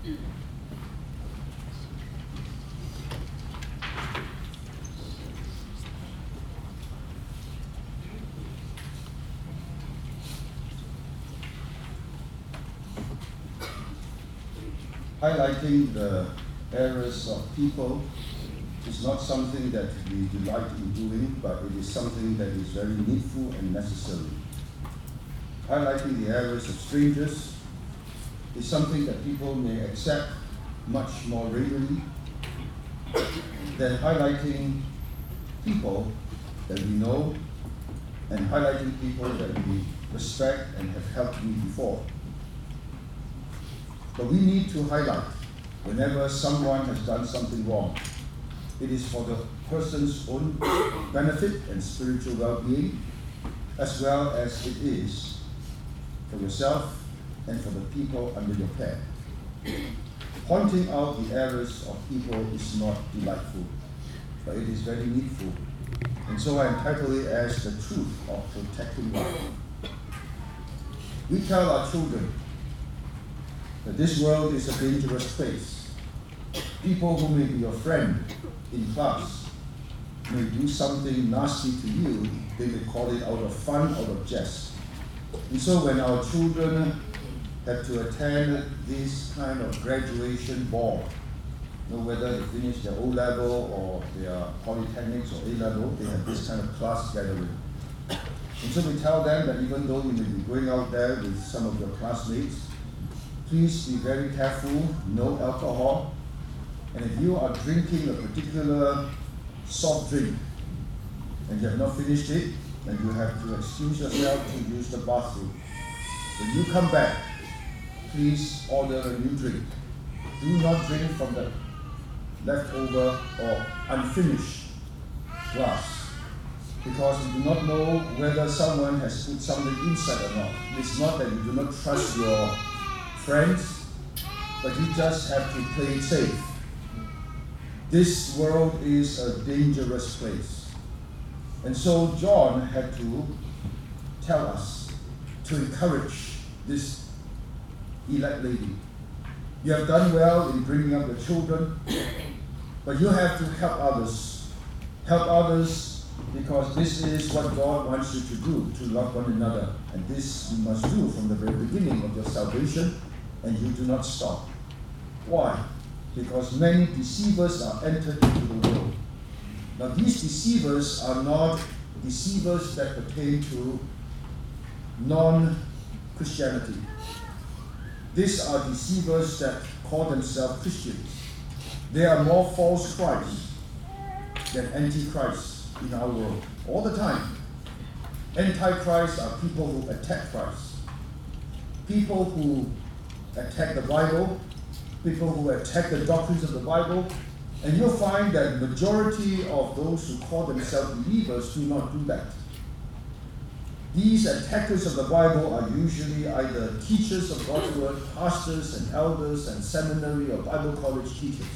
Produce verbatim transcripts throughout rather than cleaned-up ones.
Highlighting the errors of people is not something that we delight in doing, but it is something that is very needful and necessary. Highlighting the errors of strangers is something that people may accept much more readily than highlighting people that we know and highlighting people that we respect and have helped me before. But we need to highlight whenever someone has done something wrong. It is for the person's own benefit and spiritual well-being, as well as it is for yourself and for the people under your care. Pointing out the errors of people is not delightful, but it is very needful. And so I entitle it as the truth of protecting life. We tell our children that this world is a dangerous place. People who may be your friend in class may do something nasty to you. They may call it out of fun, out of jest. And so when our children have to attend this kind of graduation ball, you know, whether they finish their O-level or their polytechnics or A-level, they have this kind of class gathering. And so we tell them that even though you may be going out there with some of your classmates, please be very careful, no alcohol. And if you are drinking a particular soft drink and you have not finished it, then you have to excuse yourself to use the bathroom. When you come back, please order a new drink. Do not drink from the leftover or unfinished glass, because you do not know whether someone has put something inside or not. It's not that you do not trust your friends, but you just have to play it safe. This world is a dangerous place. And so John had to tell us to encourage this elect lady. You have done well in bringing up the children, but you have to help others. Help others because this is what God wants you to do, to love one another. And this you must do from the very beginning of your salvation, and you do not stop. Why? Because many deceivers are entered into the world. Now these deceivers are not deceivers that pertain to non-Christianity. These are deceivers that call themselves Christians. They are more false Christ than antichrist in our world all the time. Antichrist are people who attack Christ. People who attack the Bible, people who attack the doctrines of the Bible, and you'll find that the majority of those who call themselves believers do not do that. These attackers of the Bible are usually either teachers of God's word, pastors and elders and seminary or Bible college teachers.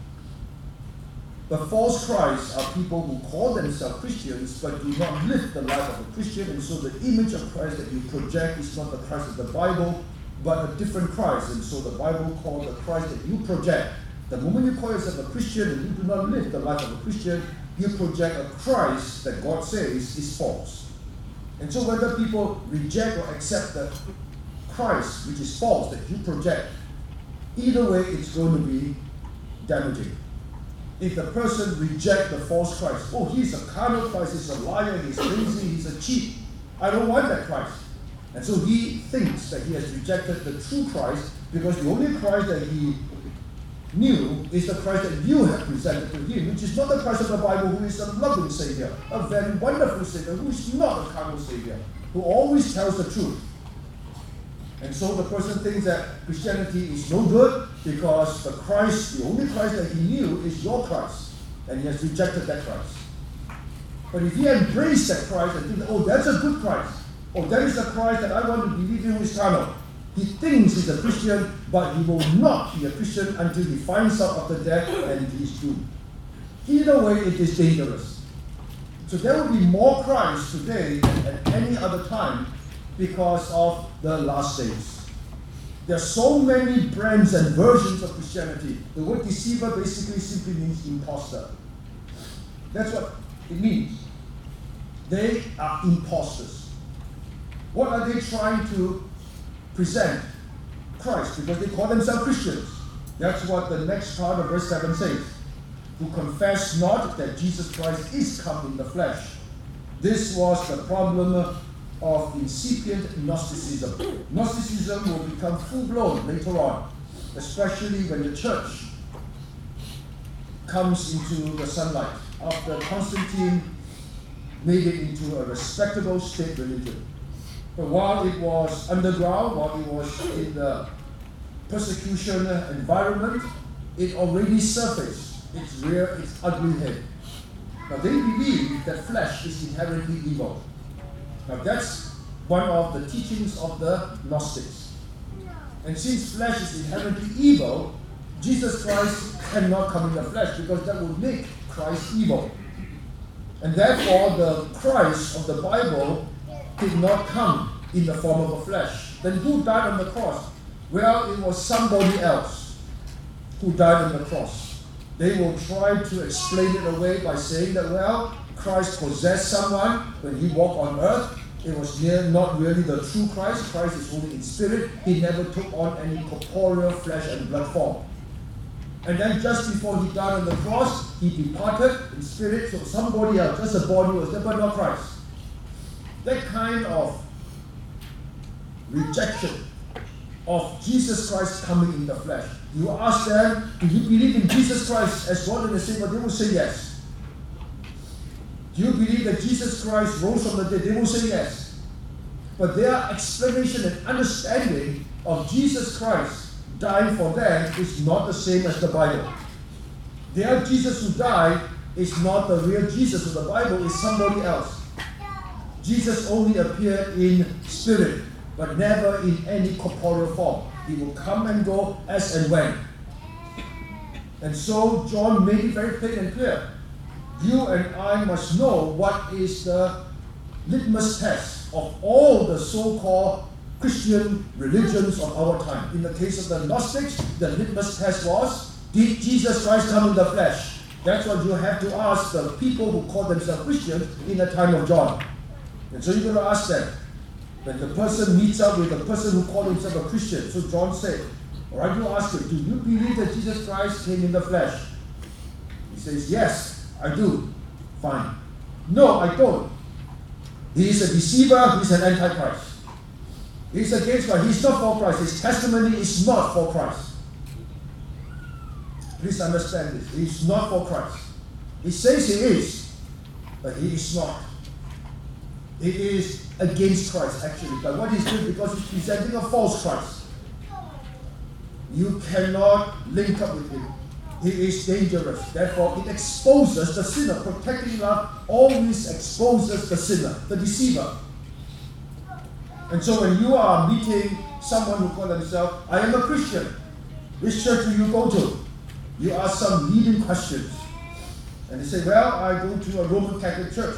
But false Christs are people who call themselves Christians but do not live the life of a Christian, and so the image of Christ that you project is not the Christ of the Bible, but a different Christ. And so the Bible calls the Christ that you project. The moment you call yourself a Christian and you do not live the life of a Christian, you project a Christ that God says is false. And so whether people reject or accept the Christ which is false that you project, either way it's going to be damaging. If the person rejects the false Christ, oh, he's a carnal Christ, he's a liar, he's crazy, he's a cheat, I don't want that Christ. And so he thinks that he has rejected the true Christ because the only Christ that he knew is the Christ that you have presented to him, which is not the Christ of the Bible, who is a loving Savior, a very wonderful Savior, who is not a carnal Savior, who always tells the truth. And so the person thinks that Christianity is no good because the Christ, the only Christ that he knew is your Christ, and he has rejected that Christ. But if he embraced that Christ and thinks, oh, that's a good Christ, oh, that is the Christ that I want to believe in who is carnal, he thinks he's a Christian, but he will not be a Christian until he finds out after death and he is doomed. Either way, it is dangerous. So there will be more Christ today than at any other time because of the last days. There are so many brands and versions of Christianity. The word deceiver basically simply means imposter. That's what it means. They are imposters. What are they trying to present? Christ, because they call themselves Christians. That's what the next part of verse seven says. Who confess not that Jesus Christ is come in the flesh. This was the problem of incipient Gnosticism. Gnosticism will become full-blown later on, especially when the church comes into the sunlight after Constantine made it into a respectable state religion. But while it was underground, while it was in the persecution environment, it already surfaced its rear, its ugly head. Now they believe that flesh is inherently evil. Now that's one of the teachings of the Gnostics. And since flesh is inherently evil, Jesus Christ cannot come in the flesh because that would make Christ evil. And therefore the Christ of the Bible did not come in the form of a flesh. Then who died on the cross? Well, it was somebody else who died on the cross. They will try to explain it away by saying that, well, Christ possessed someone when he walked on earth. It was near, not really the true Christ. Christ is only in spirit. He never took on any corporeal flesh and blood form. And then just before he died on the cross, he departed in spirit. So somebody else, just a body was there, but not Christ. That kind of rejection of Jesus Christ coming in the flesh. You ask them, do you believe in Jesus Christ as Lord and Savior? They will say yes. Do you believe that Jesus Christ rose from the dead? They will say yes. But their explanation and understanding of Jesus Christ dying for them is not the same as the Bible. Their Jesus who died is not the real Jesus of the Bible, it's somebody else. Jesus only appeared in spirit, but never in any corporeal form. He will come and go as and when. And so John made it very plain and clear. You and I must know what is the litmus test of all the so-called Christian religions of our time. In the case of the Gnostics, the litmus test was, did Jesus Christ come in the flesh? That's what you have to ask the people who call themselves Christians in the time of John. And so you're going to ask them, when the person meets up with the person who called himself a Christian, so John said, all right, you ask him, do you believe that Jesus Christ came in the flesh? He says, yes, I do. Fine. No, I don't. He is a deceiver, he's an antichrist. He's against Christ, he's not for Christ. His testimony is not for Christ. Please understand this. He's not for Christ. He says he is, but he is not. He is against Christ, actually. But what he's doing, because he's presenting a false Christ. You cannot link up with him. He is dangerous. Therefore, it exposes the sinner. Protecting love always exposes the sinner, the deceiver. And so when you are meeting someone who calls themselves, I am a Christian, which church do you go to? You ask some leading questions. And they say, well, I go to a Roman Catholic church.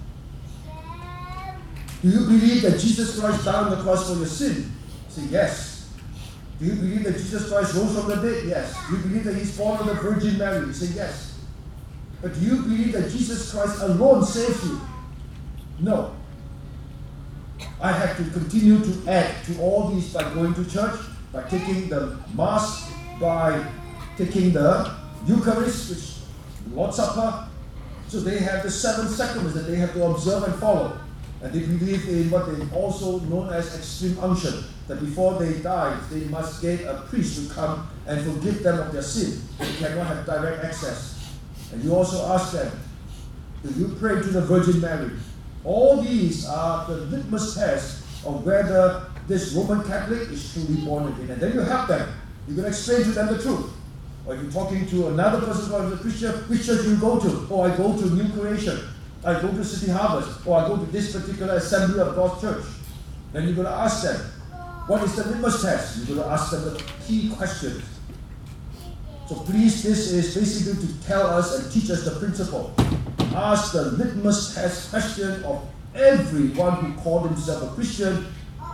Do you believe that Jesus Christ died on the cross for your sin? I say, yes. Do you believe that Jesus Christ rose from the dead? Yes. Do you believe that he's born of the Virgin Mary? You say, yes. But do you believe that Jesus Christ alone saves you? No. I have to continue to add to all these by going to church, by taking the Mass, by taking the Eucharist, which Lord's Supper. So they have the seven sacraments that they have to observe and follow. And they believe in what they also known as extreme unction, that before they die, they must get a priest to come and forgive them of their sin. They cannot have direct access. And you also ask them, do you pray to the Virgin Mary? All these are the litmus test of whether this Roman Catholic is truly born again. And then you help them. You can explain to them the truth. Or if you're talking to another person who is a Christian, which church do you go to? Oh, I go to New Creation. I go to City Harvest, or I go to this particular Assembly of God church. Then you're going to ask them, what is the litmus test? You're going to ask them the key questions. So please, this is basically to tell us and teach us the principle. Ask the litmus test question of everyone who called himself a Christian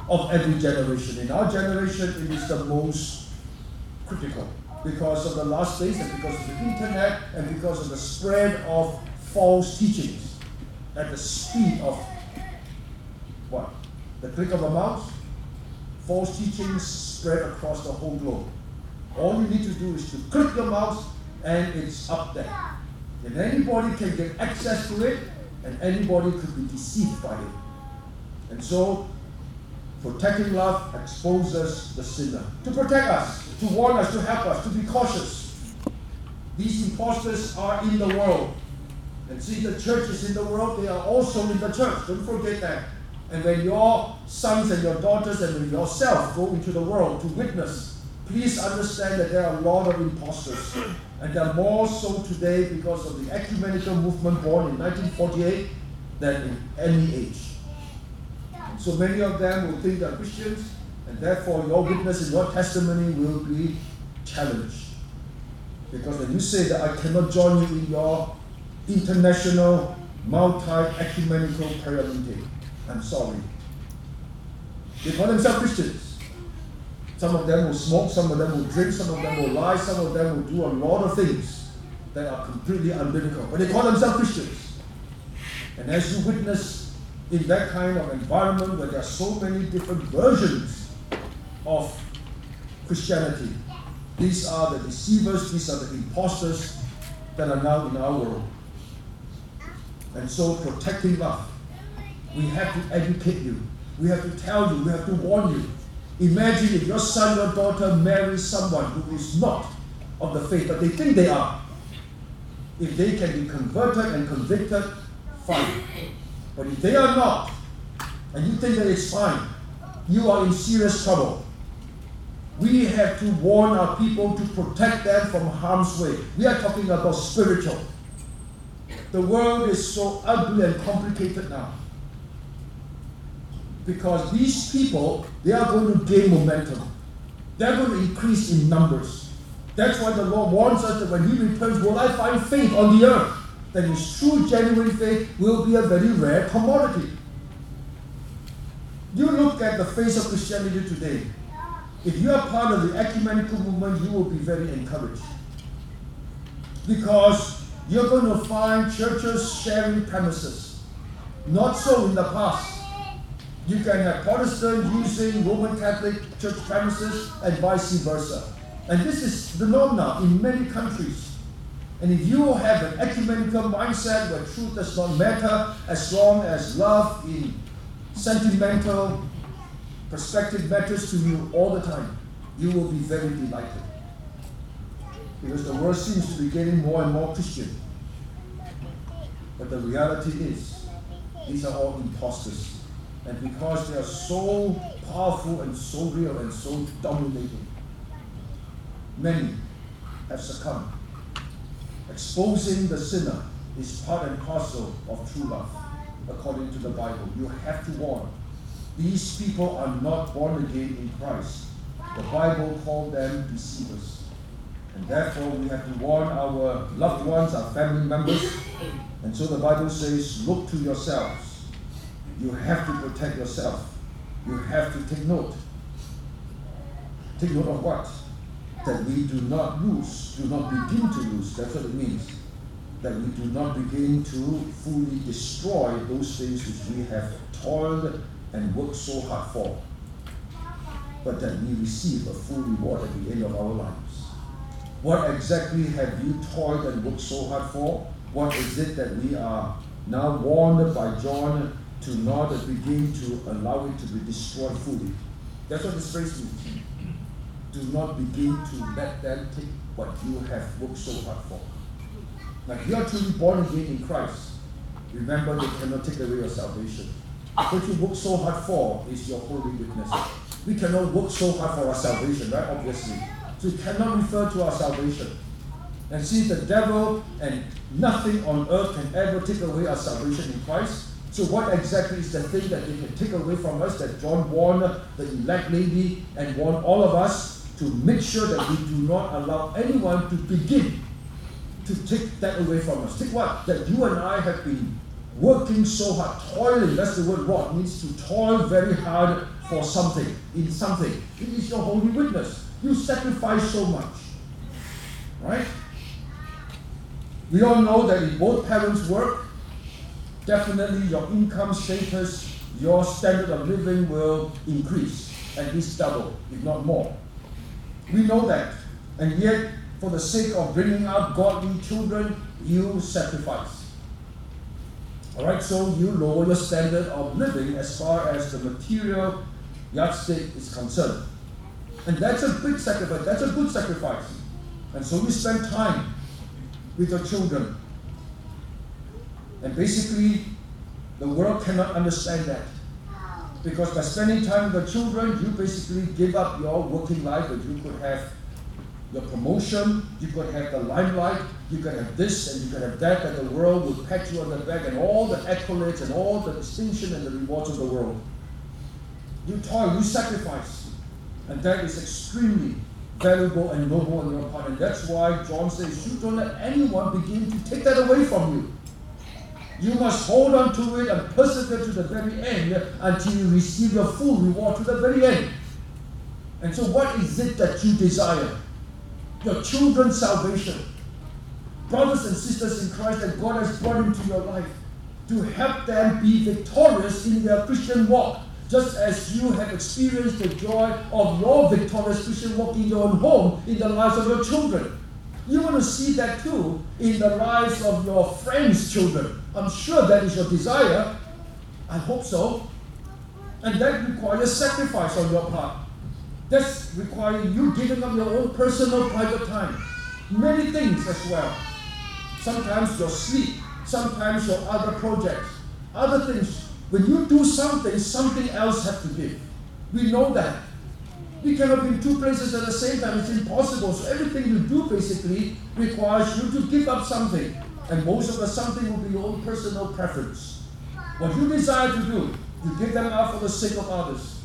of every generation. In our generation, it is the most critical because of the last days and because of the internet and because of the spread of false teachings at the speed of what? The click of a mouse? False teachings spread across the whole globe. All you need to do is to click your mouse and it's up there. And anybody can get access to it and anybody could be deceived by it. And so, protecting love exposes the sinner. To protect us, to warn us, to help us, to be cautious. These imposters are in the world. And see, the church is in the world, they are also in the church. Don't forget that. And when your sons and your daughters and when yourself go into the world to witness, please understand that there are a lot of imposters. And there are more so today because of the ecumenical movement born in nineteen forty-eight than in any age. And so many of them will think they are Christians, and therefore your witness and your testimony will be challenged. Because when you say that I cannot join you in your international, multi-ecumenical prayer meeting, I'm sorry. They call themselves Christians. Some of them will smoke, some of them will drink, some of them will lie, some of them will do a lot of things that are completely unbiblical. But they call themselves Christians. And as you witness in that kind of environment where there are so many different versions of Christianity, these are the deceivers, these are the imposters that are now in our world. And so protecting love, we have to educate you. We have to tell you. We have to warn you. Imagine if your son or daughter marries someone who is not of the faith, but they think they are. If they can be converted and convicted, fine. But if they are not, and you think that it's fine, you are in serious trouble. We have to warn our people to protect them from harm's way. We are talking about spiritual. The world is so ugly and complicated now. Because these people, they are going to gain momentum. They're going to increase in numbers. That's why the Lord warns us that when He returns, will I find faith on the earth? That His true, genuine faith will be a very rare commodity. You look at the face of Christianity today. If you are part of the ecumenical movement, you will be very encouraged. Because you're going to find churches sharing premises. Not so in the past. You can have Protestant using Roman Catholic church premises and vice versa. And this is the norm now in many countries. And if you have an ecumenical mindset where truth does not matter as long as love in sentimental perspective matters to you all the time, you will be very delighted. Because the world seems to be getting more and more Christian. But the reality is, these are all imposters. And because they are so powerful and so real and so dominating, many have succumbed. Exposing the sinner is part and parcel of true love, according to the Bible. You have to warn. These people are not born again in Christ. The Bible called them deceivers. And therefore we have to warn our loved ones, our family members. And so the Bible says, look to yourselves. You have to protect yourself. You have to take note. Take note of what? That we do not lose, do not begin to lose. That's what it means. That we do not begin to fully destroy those things which we have toiled and worked so hard for. But that we receive a full reward at the end of our lives. What exactly have you toiled and worked so hard for? What is it that we are now warned by John to not begin to allow it to be destroyed fully? That's what this phrase means. Do not begin to let them take what you have worked so hard for. Now, if you are truly born again in Christ, remember they cannot take away your salvation. What you work so hard for is your holy witness. We cannot work so hard for our salvation, right? Obviously. So it cannot refer to our salvation. And see, the devil and nothing on earth can ever take away our salvation in Christ. So what exactly is the thing that they can take away from us that John warned the elect lady and warned all of us to make sure that we do not allow anyone to begin to take that away from us? Take what? That you and I have been working so hard, toiling, that's the word rot, means to toil very hard for something, in something. It is your holy witness. You sacrifice so much. Right? We all know that if both parents work, definitely your income status, your standard of living will increase, at least double, if not more. We know that. And yet, for the sake of bringing out godly children, you sacrifice. Alright, so you lower your standard of living as far as the material yardstick is concerned. And that's a big sacrifice. That's a good sacrifice. And so you spend time with your children. And basically, the world cannot understand that. Because by spending time with the children, you basically give up your working life, that you could have your promotion, you could have the limelight, you could have this and you could have that, that the world would pat you on the back, and all the accolades and all the distinction and the rewards of the world. You toil, you sacrifice. And that is extremely valuable and noble on your part. And that's why John says, you don't let anyone begin to take that away from you. You must hold on to it and persevere to the very end until you receive your full reward to the very end. And so what is it that you desire? Your children's salvation. Brothers and sisters in Christ that God has brought into your life to help them be victorious in their Christian walk, just as you have experienced the joy of your victorious Christian walk in your own home, in the lives of your children. You want to see that too in the lives of your friends' children. I'm sure that is your desire. I hope so. And that requires sacrifice on your part. That's requiring you giving up your own personal private time. Many things as well. Sometimes your sleep, sometimes your other projects, other things. When you do something, something else has to give. We know that. We cannot be in two places at the same time. It's impossible. So everything you do basically requires you to give up something. And most of the something will be your own personal preference. What you desire to do, you give them up for the sake of others.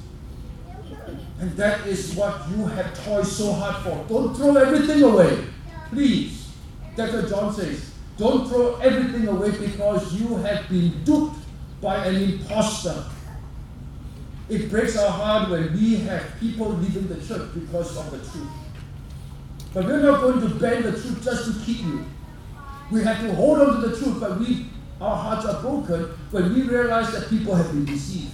And that is what you have toiled so hard for. Don't throw everything away. Please. That's what John says. Don't throw everything away because you have been duped by an imposter. It breaks our heart when we have people leaving the church because of the truth. But we're not going to bend the truth just to keep you. We have to hold on to the truth, but we, our hearts are broken when we realize that people have been deceived.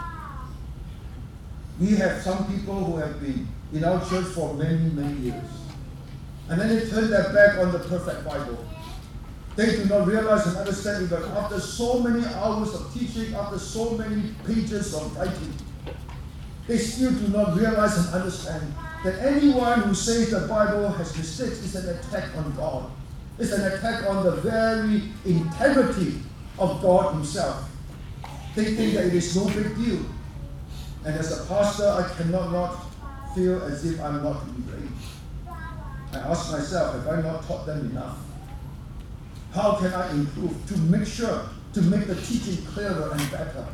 We have some people who have been in our church for many, many years. And then they turn their back on the perfect Bible. They do not realize and understand that after so many hours of teaching, after so many pages of writing, they still do not realize and understand that anyone who says the Bible has mistakes is an attack on God. It's an attack on the very integrity of God himself. They think that it is no big deal. And as a pastor, I cannot not feel as if I'm not to be blamed. I ask myself, have I not taught them enough? How can I improve to make sure, to make the teaching clearer and better?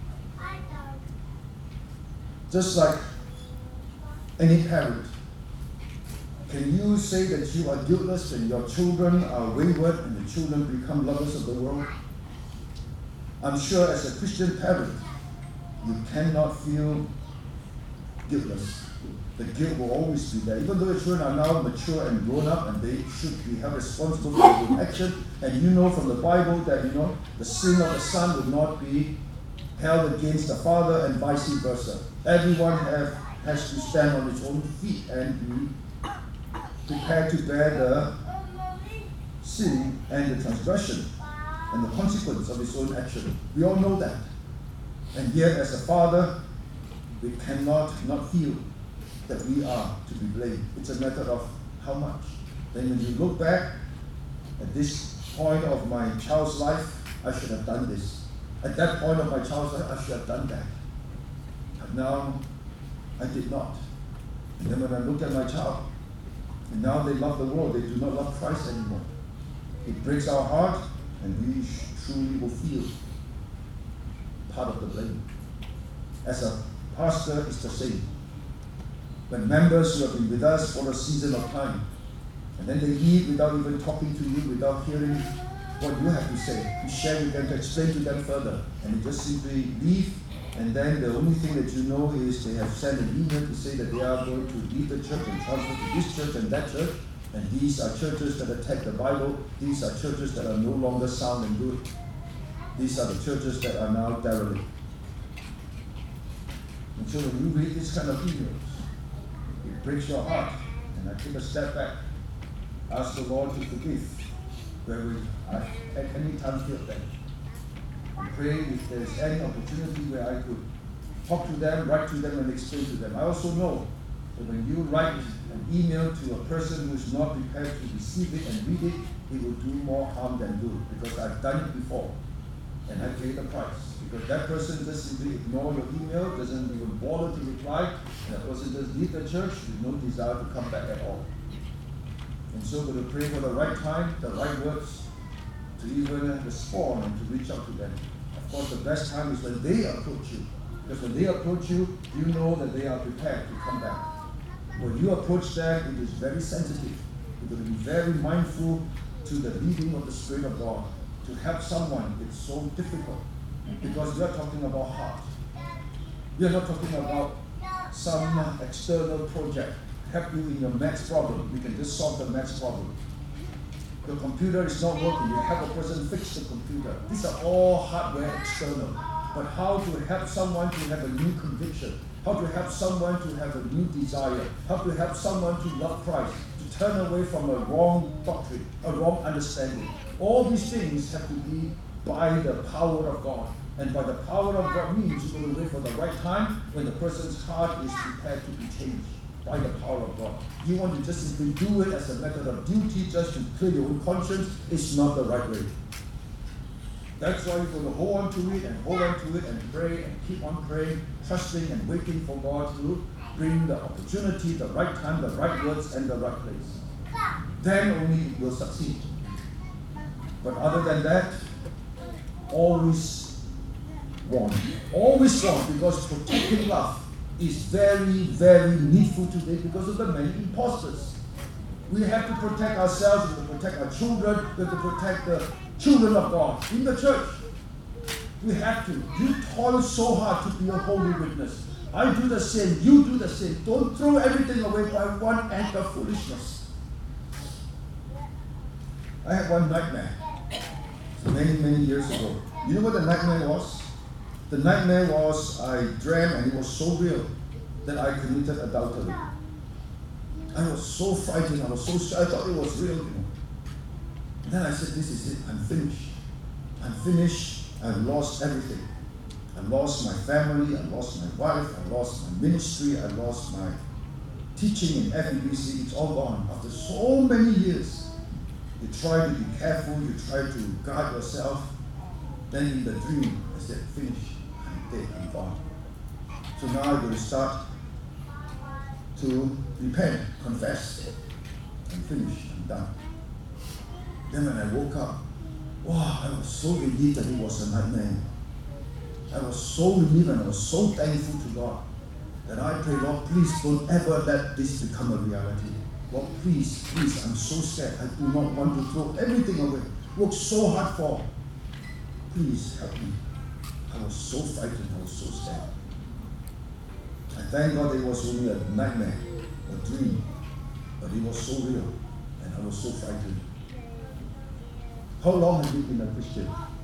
Just like any parent, can you say that you are guiltless when your children are wayward and the children become lovers of the world? I'm sure as a Christian parent, you cannot feel guiltless. The guilt will always be there. Even though the children are now mature and grown up and they should be held responsible for their action, and you know from the Bible that you know the sin of the son would not be held against the father and vice versa. Everyone have, has to stand on its own feet and be prepared to bear the sin and the transgression and the consequence of its own action. We all know that. And yet as a father, we cannot not feel that we are to be blamed. It's a matter of how much. Then when you look back at this point of my child's life, I should have done this. At that point of my child's life, I should have done that. But now, I did not. And then when I look at my child, and now they love the world, they do not love Christ anymore. It breaks our heart, and we truly will feel part of the blame. As a pastor, it's the same. When members who have been with us for a season of time, and then they leave without even talking to you, without hearing what you have to say, you share with them to explain to them further, and you just simply leave And then the only thing that you know is they have sent an email to say that they are going to leave the church and transfer to this church and that church. And these are churches that attack the Bible. These are churches that are no longer sound and good. These are the churches that are now derelict. And so when you read this kind of emails, it breaks your heart. And I take a step back. Ask the Lord to forgive where we I at any time feel that. And pray if there's any opportunity where I could talk to them, write to them, and explain to them. I also know that when you write an email to a person who is not prepared to receive it and read it, it will do more harm than good, because I've done it before and I paid the price. Because that person just simply ignore your email, doesn't even bother to reply, and that person just leave the church with no desire to come back at all. And so we're going to pray for the right time, the right words, to even respond and to reach out to them. Of course, the best time is when they approach you. Because when they approach you, you know that they are prepared to come back. When you approach them, it is very sensitive. You're going to be very mindful to the leading of the Spirit of God. To help someone, it's so difficult. Because we are talking about heart. We are not talking about some external project. Help you in your maths problem. We can just solve the maths problem. The computer is not working. You have a person fix the computer. These are all hardware external. But how to help someone to have a new conviction, how to help someone to have a new desire, how to help someone to love Christ, to turn away from a wrong doctrine, a wrong understanding. All these things have to be by the power of God. And by the power of God means you're going to wait for the right time when the person's heart is prepared to be changed. By the power of God. You want to just simply do it as a method of duty just to clear your own conscience. It's not the right way. That's why you're going to hold on to it and hold on to it and pray and keep on praying, trusting and waiting for God to bring the opportunity, the right time, the right words, and the right place. Then only it will succeed. But other than that, always warn. Always warn, because protecting love is very, very needful today because of the many imposters. We have to protect ourselves, we have to protect our children, we have to protect the children of God in the church. We have to. You toil so hard to be a holy witness. I do the same, you do the same. Don't throw everything away by one act of foolishness. I had one nightmare many, many years ago. You know what the nightmare was? The nightmare was I dreamt, and it was so real, that I committed adultery. I was so frightened, I was so scared, I thought it was real, you know. And then I said, this is it, I'm finished. I'm finished, I've lost everything. I lost my family, I lost my wife, I lost my ministry, I lost my teaching in F E B C, it's all gone. After so many years, you try to be careful, you try to guard yourself. Then in the dream, I said, finish. I'm dead, I'm gone. So now I'm going to start to repent, confess, and finish, I'm done. Then when I woke up, wow, I was so relieved that it was a nightmare. I was so relieved and I was so thankful to God that I pray, Lord, please don't ever let this become a reality. Lord, please, please, I'm so scared. I do not want to throw everything away. Worked so hard for. Please help me. I was so frightened, I was so scared. I thank God it was only a nightmare, a dream, but it was so real, and I was so frightened. How long have you been a Christian?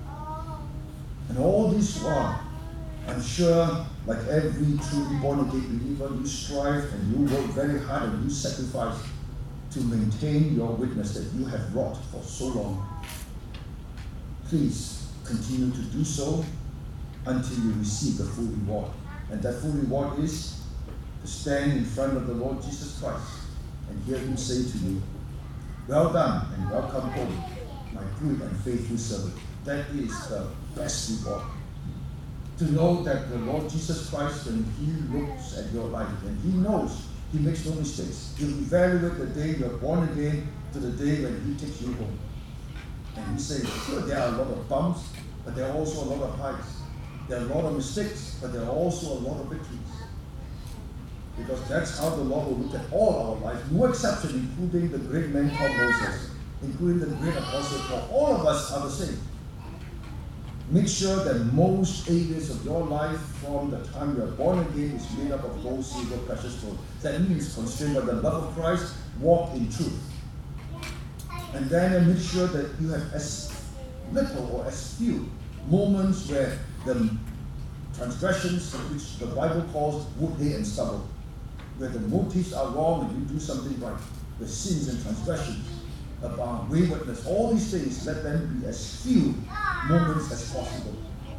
And all this while, I'm sure, like every truly born-again believer, you strive and you work very hard and you sacrifice to maintain your witness that you have wrought for so long. Please continue to do so until you receive the full reward. And that full reward is to stand in front of the Lord Jesus Christ and hear Him say to you, well done and welcome home, my good and faithful servant. That is the best reward. To know that the Lord Jesus Christ, when He looks at your life, and He knows He makes no mistakes, He'll evaluate the day you're born again to the day when He takes you home. And He says, sure, there are a lot of bumps, but there are also a lot of heights. There are a lot of mistakes, but there are also a lot of victories. Because that's how the Lord will look at all our life, no exception, including the great man called Moses, including the great apostle Paul. All of us are the same. Make sure that most areas of your life from the time you are born again is made up of gold, silver, precious gold. That means constrained by the love of Christ, walk in truth. And then make sure that you have as little or as few moments where the transgressions, which the Bible calls wood, hay, and stubble, where the motives are wrong and you do something right, the sins and transgressions about waywardness, all these things, let them be as few moments as possible.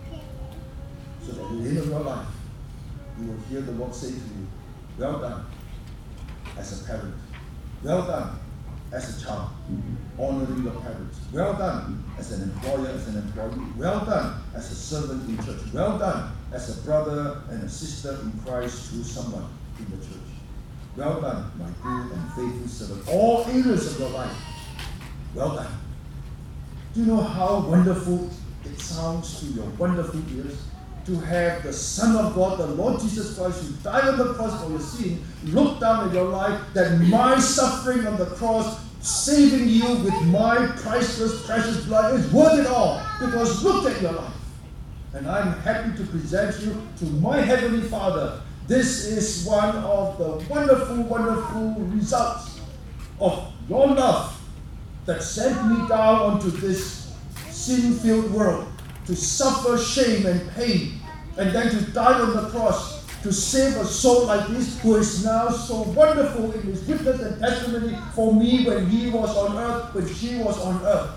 So that at the end of your life, you will hear the Lord say to you, well done as a parent. Well done as a child, honoring your parents. Well done as an employer, as an employee. Well done as a servant in church. Well done as a brother and a sister in Christ to someone in the church. Well done, my good and faithful servant. All areas of your life. Well done. Do you know how wonderful it sounds to your wonderful ears to have the Son of God, the Lord Jesus Christ, who died on the cross for your sin, look down at your life, that my suffering on the cross, saving you with my priceless, precious blood, is worth it all. Because look at your life. And I'm happy to present you to my Heavenly Father. This is one of the wonderful, wonderful results of your love that sent me down onto this sin-filled world to suffer shame and pain, and then to die on the cross to save a soul like this, who is now so wonderful in his witness and testimony for me when he was on earth, when she was on earth.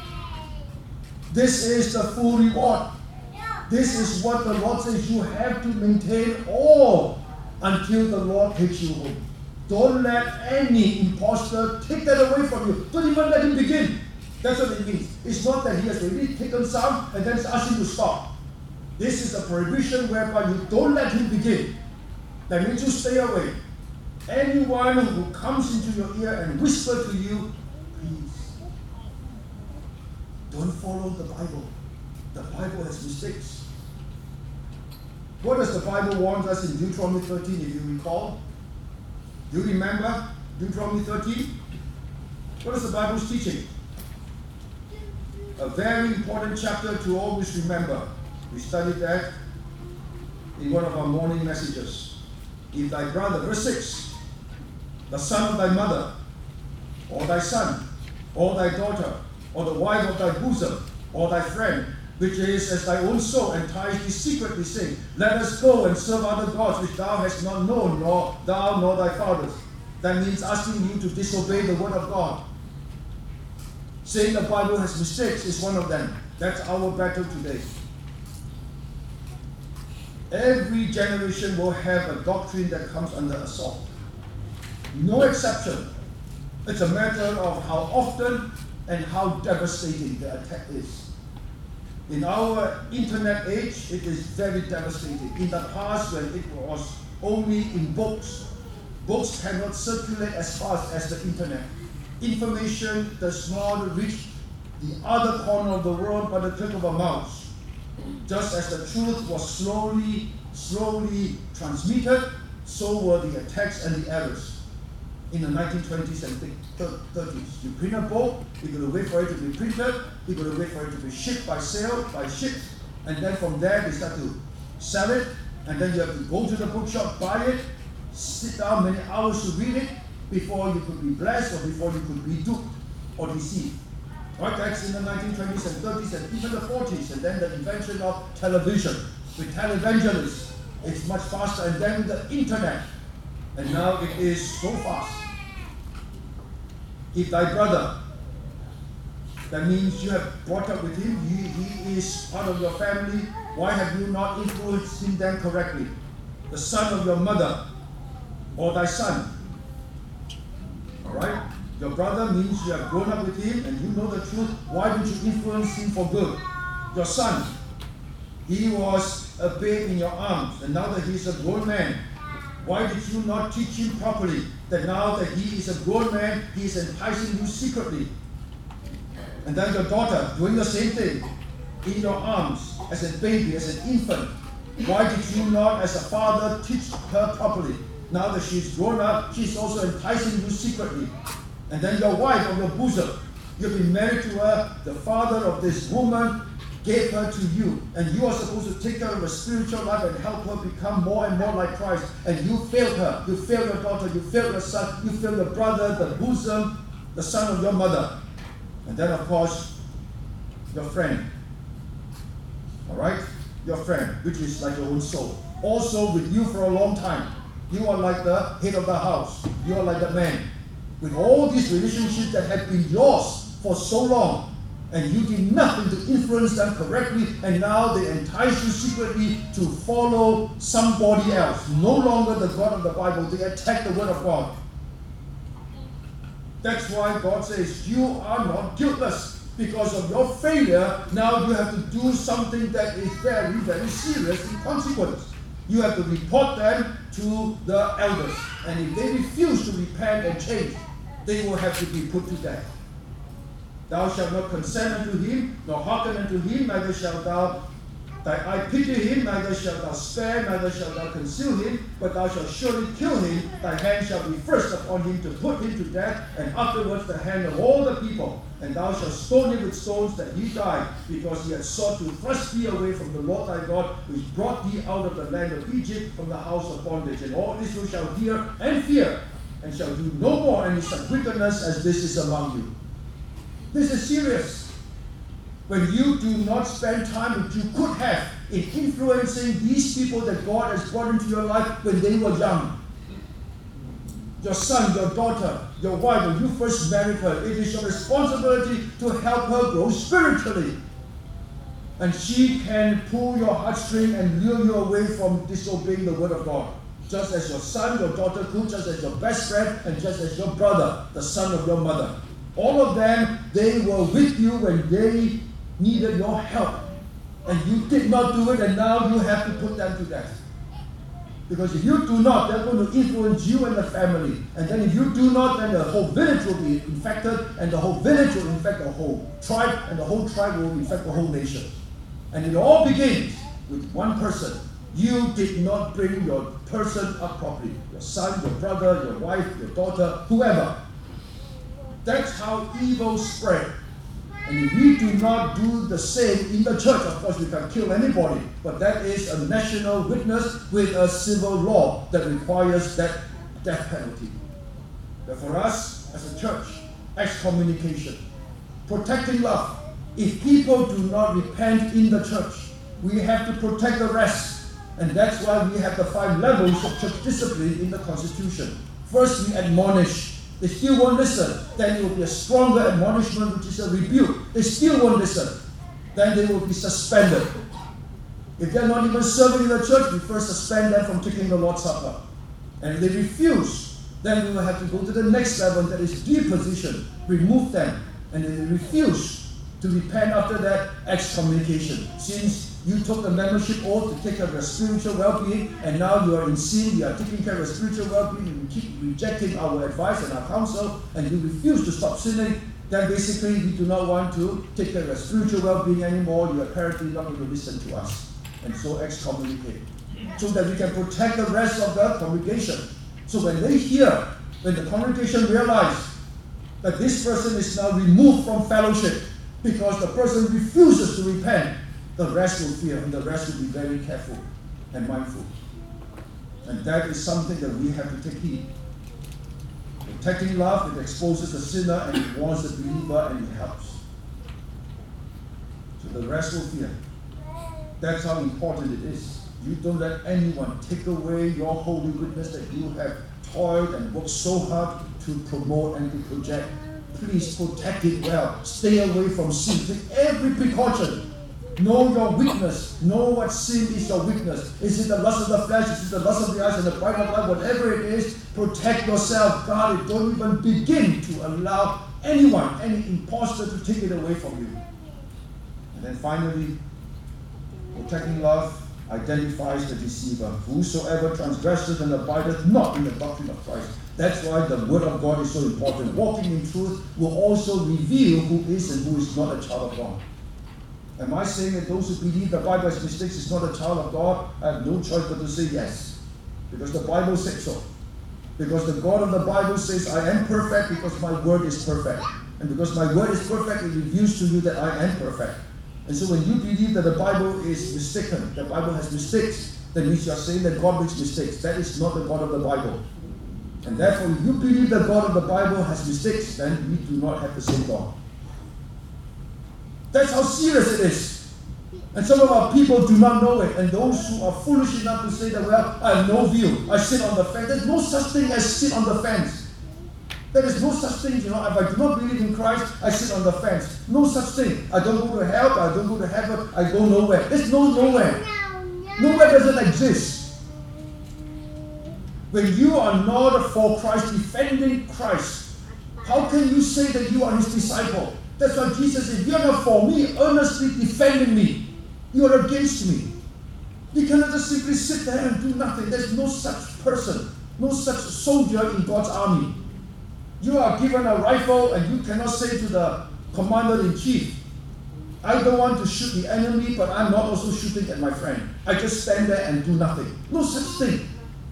This is the full reward. This is what the Lord says you have to maintain all until the Lord takes you home. Don't let any imposter take that away from you. Don't even let him begin. That's what it means. It's not that he has already taken some and then asked him to stop. This is a prohibition whereby you don't let him begin. That means you stay away. Anyone who comes into your ear and whispers to you, please, don't follow the Bible. The Bible has mistakes. What does the Bible warn us in Deuteronomy thirteen, if you recall? Do you remember Deuteronomy thirteen? What is the Bible's teaching? A very important chapter to always remember. We studied that in one of our morning messages. If thy brother, verse six, the son of thy mother, or thy son, or thy daughter, or the wife of thy bosom, or thy friend, which is as thy own soul, entice thee secretly, saying, let us go and serve other gods which thou hast not known, nor thou nor thy fathers. That means asking you to disobey the word of God. Saying the Bible has mistakes is one of them. That's our battle today. Every generation will have a doctrine that comes under assault. No exception. It's a matter of how often and how devastating the attack is. In our internet age, it is very devastating. In the past, when it was only in books, books cannot circulate as fast as the internet. Information does not reach the other corner of the world by the click of a mouse. Just as the truth was slowly, slowly transmitted, so were the attacks and the errors. In the nineteen twenties and thirties, you print a book, you're going to wait for it to be printed, you're going to wait for it to be shipped by sail, by ship, and then from there they start to sell it, and then you have to go to the bookshop, buy it, sit down many hours to read it before you could be blessed or before you could be duped or deceived. Right? That's in the nineteen twenties and thirties and even the forties, and then the invention of television with televangelists. It's much faster, and then the internet. And now it is so fast. If thy brother, that means you have brought up with him, he, he is part of your family, why have you not influenced him then correctly? The son of your mother, or thy son. Alright? Your brother means you have grown up with him and you know the truth. Why did you influence him for good? Your son, he was a babe in your arms, and now that he is a grown man, why did you not teach him properly? That now that he is a grown man, he is enticing you secretly. And then your daughter doing the same thing in your arms as a baby, as an infant. Why did you not, as a father, teach her properly? Now that she's grown up, she's also enticing you secretly. And then your wife of your bosom, you've been married to her, the father of this woman gave her to you, and you are supposed to take care of her spiritual life and help her become more and more like Christ, and you failed her, you failed your daughter, you failed your son, you failed your brother, the bosom, the son of your mother, and then of course, your friend, all right? Your friend, which is like your own soul, also with you for a long time. You are like the head of the house. You are like the man. With all these relationships that have been yours for so long, and you did nothing to influence them correctly, and now they entice you secretly to follow somebody else. No longer the God of the Bible. They attack the Word of God. That's why God says, you are not guiltless. Because of your failure, now you have to do something that is very, very serious in consequence. You have to report them to the elders. And if they refuse to repent and change, they will have to be put to death. Thou shalt not consent unto him, nor hearken unto him, neither shalt thou thy eye pity him, neither shalt thou spare, neither shalt thou conceal him, but thou shalt surely kill him. Thy hand shall be first upon him to put him to death, and afterwards the hand of all the people. And thou shalt stone him with stones that he die, because he had sought to thrust thee away from the Lord thy God, which brought thee out of the land of Egypt, from the house of bondage. And all Israel shall hear and fear, and shall do no more any such wickedness as this is among you. This is serious. When you do not spend time which you could have in influencing these people that God has brought into your life when they were young. Your son, your daughter, your wife, when you first married her, it is your responsibility to help her grow spiritually. And she can pull your heartstring and lure you away from disobeying the Word of God. Just as your son, your daughter could, just as your best friend, and just as your brother, the son of your mother. All of them, they were with you when they needed your help. And you did not do it, and now you have to put them to death. Because if you do not, they're going to influence you and the family. And then if you do not, then the whole village will be infected, and the whole village will infect the whole tribe, and the whole tribe will infect the whole nation. And it all begins with one person. You did not bring your person up properly. Your son, your brother, your wife, your daughter, whoever. That's how evil spread. And if we do not do the same in the church, of course we can kill anybody, but that is a national witness with a civil law that requires that death penalty. But for us as a church, excommunication, protecting love. If people do not repent in the church, we have to protect the rest. And that's why we have the five levels of church discipline in the Constitution. First, we admonish. They still won't listen. Then it will be a stronger admonishment, which is a rebuke. They still won't listen. Then they will be suspended. If they're not even serving in the church, we first suspend them from taking the Lord's Supper. And if they refuse, then we will have to go to the next level, that is deposition. Remove them. And if they refuse to repent after that, excommunication. Since you took the membership oath to take care of your spiritual well-being, and now you are in sin, you are taking care of your spiritual well-being, you keep rejecting our advice and our counsel, and you refuse to stop sinning, then basically we do not want to take care of your spiritual well-being anymore. You are apparently not going to listen to us. And so excommunicate. So that we can protect the rest of the congregation. So when they hear, when the congregation realizes that this person is now removed from fellowship because the person refuses to repent, the rest will fear, and the rest will be very careful and mindful. And that is something that we have to take heed. Protecting love, it exposes the sinner and it warns the believer and it helps. So the rest will fear. That's how important it is. You don't let anyone take away your holy witness that you have toiled and worked so hard to promote and to project. Please protect it well. Stay away from sin. Take every precaution. Know your weakness. Know what sin is your weakness. Is it the lust of the flesh? Is it the lust of the eyes and the pride of life? Whatever it is, protect yourself. Guard it. Don't even begin to allow anyone, any impostor to take it away from you. And then finally, protecting love identifies the deceiver. Whosoever transgresseth and abideth not in the doctrine of Christ. That's why the word of God is so important. Walking in truth will also reveal who is and who is not a child of God. Am I saying that those who believe the Bible has mistakes is not a child of God? I have no choice but to say yes. Because the Bible says so. Because the God of the Bible says, I am perfect because my word is perfect. And because my word is perfect, it reveals to you that I am perfect. And so when you believe that the Bible is mistaken, the Bible has mistakes, that means you are saying that God makes mistakes. That is not the God of the Bible. And therefore, if you believe the God of the Bible has mistakes, then we do not have the same God. That's how serious it is. And some of our people do not know it. And those who are foolish enough to say that, well, I have no view, I sit on the fence. There's no such thing as sit on the fence. There is no such thing, you know, if I do not believe in Christ, I sit on the fence. No such thing. I don't go to hell, I don't go to heaven, I go nowhere. There's no nowhere. Nowhere doesn't exist. When you are not for Christ, defending Christ, how can you say that you are his disciple? That's why Jesus said, if you are not for me, earnestly defending me, you are against me. You cannot just simply sit there and do nothing. There's no such person, no such soldier in God's army. You are given a rifle and you cannot say to the commander-in-chief, I don't want to shoot the enemy, but I'm not also shooting at my friend. I just stand there and do nothing. No such thing.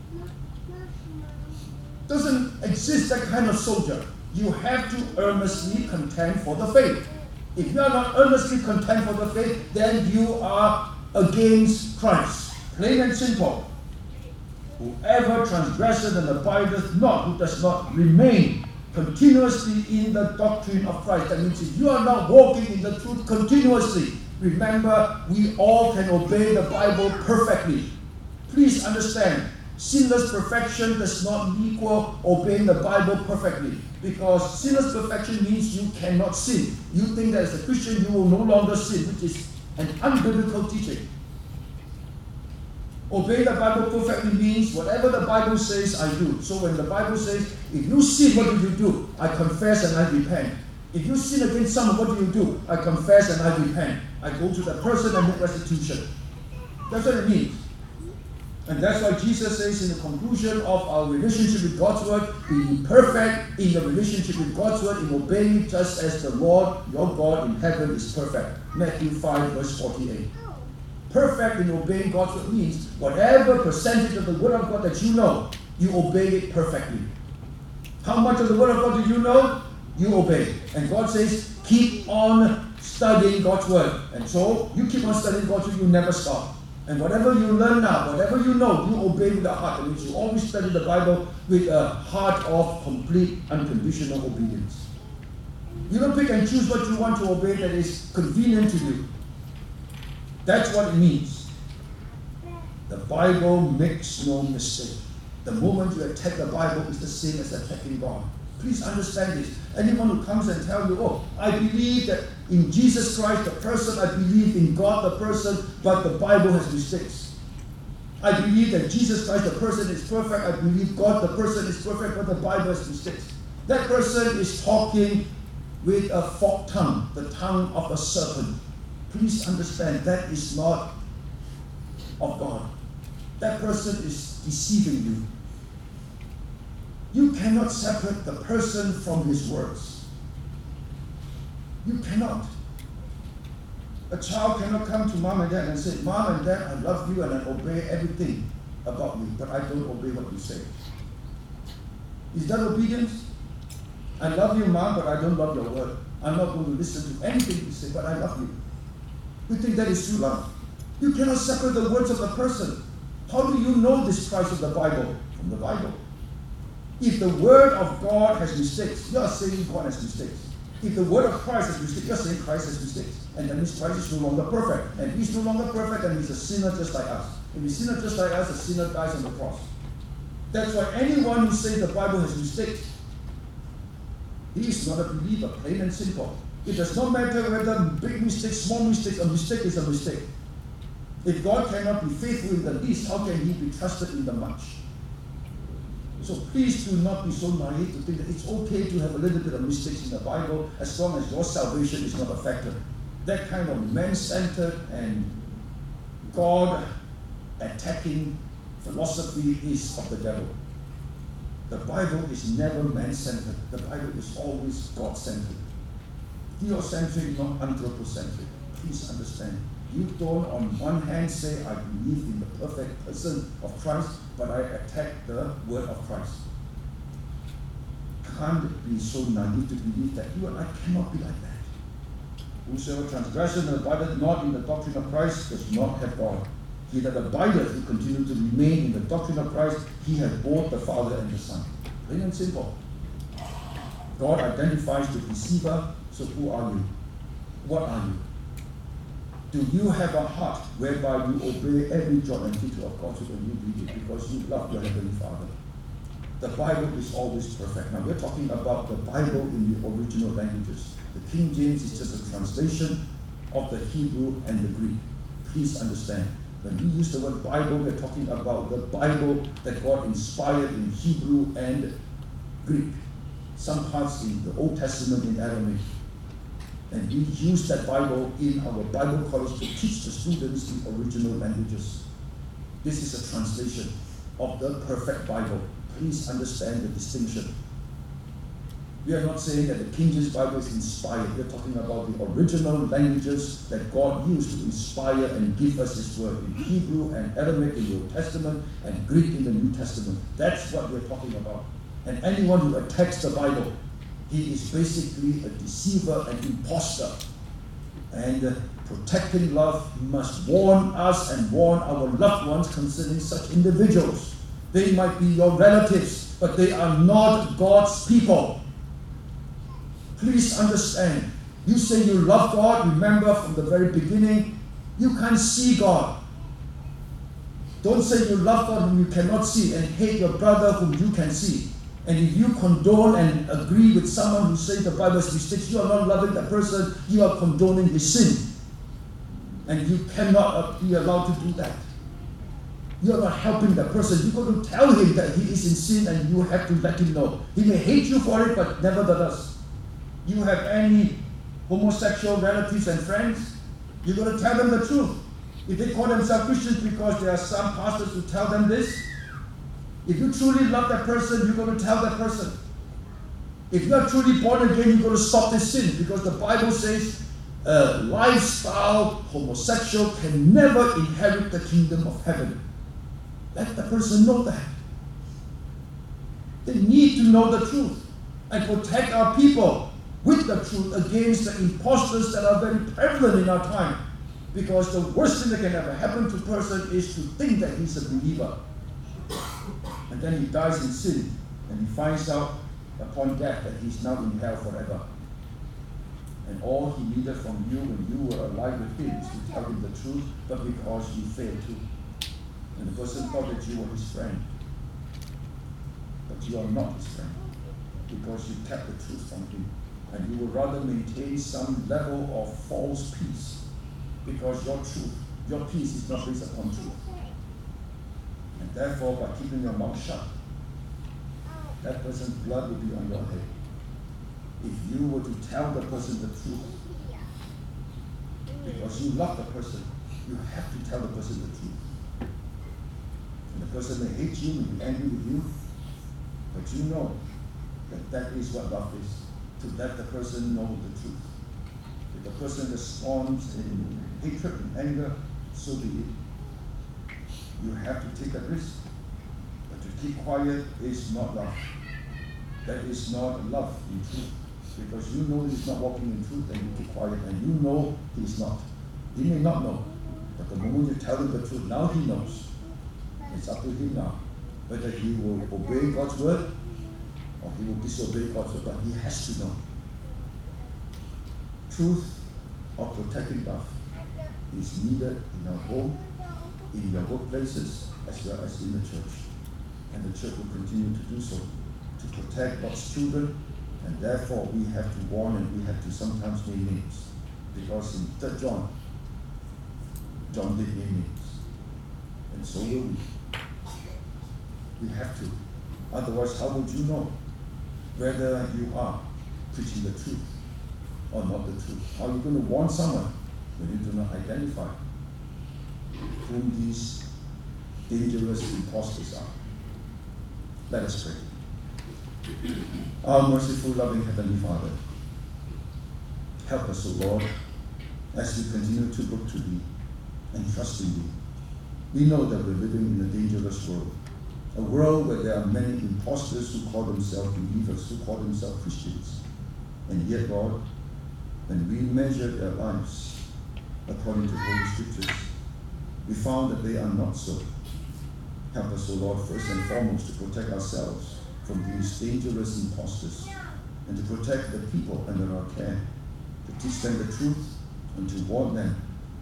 Doesn't exist that kind of soldier. You have to earnestly contend for the faith. If you are not earnestly contend for the faith, then you are against Christ. Plain and simple. Whoever transgresseth and abideth not, who does not remain continuously in the doctrine of Christ. That means if you are not walking in the truth continuously, remember, we all can obey the Bible perfectly. Please understand, sinless perfection does not equal obeying the Bible perfectly. Because sinless perfection means you cannot sin. You think that as a Christian you will no longer sin, which is an unbiblical teaching. Obey the Bible perfectly means whatever the Bible says, I do. So when the Bible says, if you sin, what do you do? I confess and I repent. If you sin against someone, what do you do? I confess and I repent. I go to the person and make restitution. That's what it means. And that's why Jesus says in the conclusion of our relationship with God's word, be perfect in the relationship with God's word, in obeying just as the Lord, your God in heaven is perfect. Matthew five verse forty-eight. Perfect in obeying God's word means whatever percentage of the word of God that you know, you obey it perfectly. How much of the word of God do you know? You obey. And God says, keep on studying God's word. And so, you keep on studying God's word, you never stop. And whatever you learn now, whatever you know, you obey with a heart. That means you always study the Bible with a heart of complete, unconditional obedience. You don't pick and choose what you want to obey that is convenient to you. That's what it means. The Bible makes no mistake. The moment you attack the Bible is the same as attacking God. Please understand this. Anyone who comes and tells you, oh, I believe that in Jesus Christ, the person, I believe in God, the person, but the Bible has mistakes. I believe that Jesus Christ, the person, is perfect. I believe God, the person, is perfect, but the Bible has mistakes. That person is talking with a forked tongue, the tongue of a serpent. Please understand, that is not of God. That person is deceiving you. You cannot separate the person from his words. You cannot. A child cannot come to mom and dad and say, Mom and Dad, I love you and I obey everything about you, but I don't obey what you say. Is that obedience? I love you, Mom, but I don't love your word. I'm not going to listen to anything you say, but I love you. You think that is true love? You cannot separate the words of a person. How do you know this Christ of the Bible? From the Bible. If the word of God has mistakes, you are saying God has mistakes. If the word of Christ has mistakes, you are saying Christ has mistakes. And that means Christ is no longer perfect. And if he's no longer perfect, then he's a sinner just like us. If he's a sinner just like us, a sinner dies on the cross. That's why anyone who says the Bible has mistakes, he is not a believer, plain and simple. It does not matter whether big mistakes, small mistakes, a mistake is a mistake. If God cannot be faithful in the least, how can he be trusted in the much? So please do not be so naive to think that it's okay to have a little bit of mistakes in the Bible as long as your salvation is not affected. That kind of man-centered and God-attacking philosophy is of the devil. The Bible is never man-centered. The Bible is always God-centered. Theocentric, not anthropocentric. Please understand. You don't on one hand say, I believe in the perfect person of Christ, but I attack the word of Christ. Can't be so naive to believe that. You and I cannot be like that. Whosoever transgresseth and abideth not in the doctrine of Christ does not have God. He that abideth, who continue to remain in the doctrine of Christ, he hath both the Father and the Son. Plain and simple. God identifies the deceiver, so who are you? What are you? Do you have a heart whereby you obey every jot and tittle of God when you read it because you love your Heavenly Father? The Bible is always perfect. Now we're talking about the Bible in the original languages. The King James is just a translation of the Hebrew and the Greek. Please understand. When we use the word Bible, we're talking about the Bible that God inspired in Hebrew and Greek. Some parts in the Old Testament in Aramaic. And we use that Bible in our Bible college to teach the students the original languages. This is a translation of the perfect Bible. Please understand the distinction. We are not saying that the King James Bible is inspired. We're talking about the original languages that God used to inspire and give us His word in Hebrew and Aramaic in the Old Testament and Greek in the New Testament. That's what we're talking about. And anyone who attacks the Bible, he is basically a deceiver and imposter. And uh, protecting love must warn us and warn our loved ones concerning such individuals. They might be your relatives, but they are not God's people. Please understand. You say you love God, remember from the very beginning, you can't see God. Don't say you love God whom you cannot see and hate your brother whom you can see. And if you condone and agree with someone who says the Bible is mistakes, you are not loving that person, you are condoning his sin. And you cannot be allowed to do that. You are not helping that person. You're going to tell him that he is in sin and you have to let him know. He may hate you for it, but nevertheless, you have any homosexual relatives and friends, you're going to tell them the truth. If they call themselves Christians because there are some pastors who tell them this, if you truly love that person, you're going to tell that person. If you are truly born again, you're going to stop this sin because the Bible says a lifestyle homosexual can never inherit the kingdom of heaven. Let the person know that. They need to know the truth and protect our people with the truth against the imposters that are very prevalent in our time. Because the worst thing that can ever happen to a person is to think that he's a believer. And then he dies in sin, and he finds out upon death that he's now in hell forever. And all he needed from you when you were alive with him is to tell him the truth, but because you failed to. And the person thought that you were his friend. But you are not his friend, because you kept the truth from him. And you would rather maintain some level of false peace, because your truth, your peace is not based upon truth. And therefore, by keeping your mouth shut, that person's blood will be on your head. If you were to tell the person the truth, because you love the person, you have to tell the person the truth. And the person may hate you, may be angry with you, but you know that that is what love is, to let the person know the truth. If the person responds in hatred and anger, so be it. You have to take a risk. But to keep quiet is not love. That is not love in truth. Because you know he's not walking in truth and you keep quiet, and you know he's not. He may not know. But the moment you tell him the truth, now he knows. It's up to him now. Whether he will obey God's word or he will disobey God's word, but he has to know. Truth or protecting love is needed in our home, in your workplaces, as well as in the church. And the church will continue to do so, to protect God's children, and therefore we have to warn and we have to sometimes name names. Because in Third John, John did name names. And so will we. We have to. Otherwise, how would you know whether you are preaching the truth or not the truth? How are you going to warn someone when you do not identify whom these dangerous impostors are? Let us pray. Our merciful, loving Heavenly Father, help us, O Lord, as we continue to look to Thee and trust in Thee. We know that we're living in a dangerous world, a world where there are many impostors who call themselves believers, who call themselves Christians. And yet, Lord, when we measured their lives according to Holy Scriptures, we found that they are not so. Help us, O Lord, first and foremost, to protect ourselves from these dangerous impostors, and to protect the people under our care, to teach them the truth and to warn them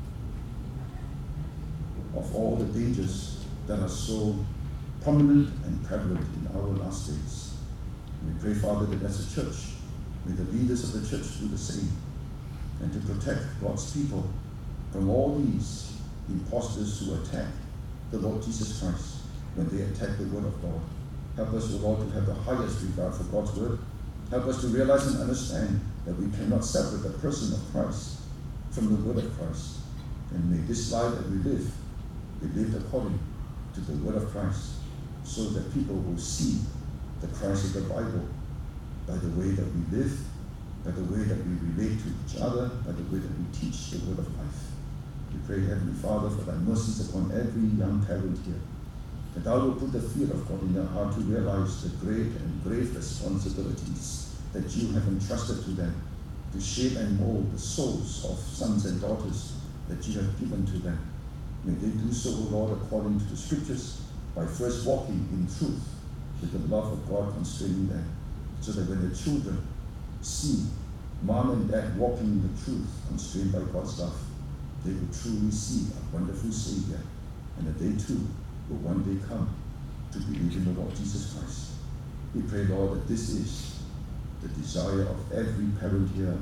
of all the dangers that are so prominent and prevalent in our last days. And we pray, Father, that as a church, may the leaders of the church do the same, and to protect God's people from all these impostors who attack the Lord Jesus Christ when they attack the Word of God. Help us, O Lord, to have the highest regard for God's Word. Help us to realize and understand that we cannot separate the person of Christ from the Word of Christ. And may this life that we live be lived according to the Word of Christ, so that people will see the Christ of the Bible by the way that we live, by the way that we relate to each other, by the way that we teach the Word of life. We pray, Heavenly Father, for thy mercies upon every young parent here, that thou will put the fear of God in their heart to realize the great and grave responsibilities that you have entrusted to them, to shape and mold the souls of sons and daughters that you have given to them. May they do so, O Lord, according to the Scriptures, by first walking in truth with the love of God constraining them, so that when the children see mom and dad walking in the truth constrained by God's love, they will truly see a wonderful Savior, and that they too will one day come to believe in the Lord Jesus Christ. We pray, Lord, that this is the desire of every parent here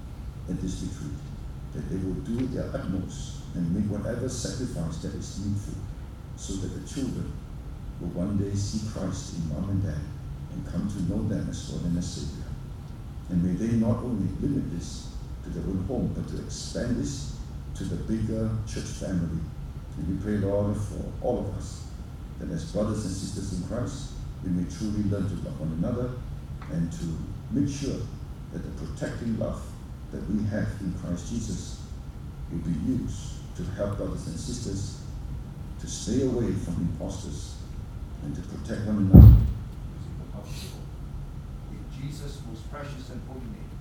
in this retreat, that they will do their utmost and make whatever sacrifice that is needful, so that the children will one day see Christ in mom and dad and come to know them as Lord and as Savior. And may they not only limit this to their own home, but to expand this to the bigger church family. And we pray, Lord, for all of us, that as brothers and sisters in Christ, we may truly learn to love one another and to make sure that the protecting love that we have in Christ Jesus will be used to help brothers and sisters to stay away from impostors and to protect one another. In Jesus' most precious and holy name.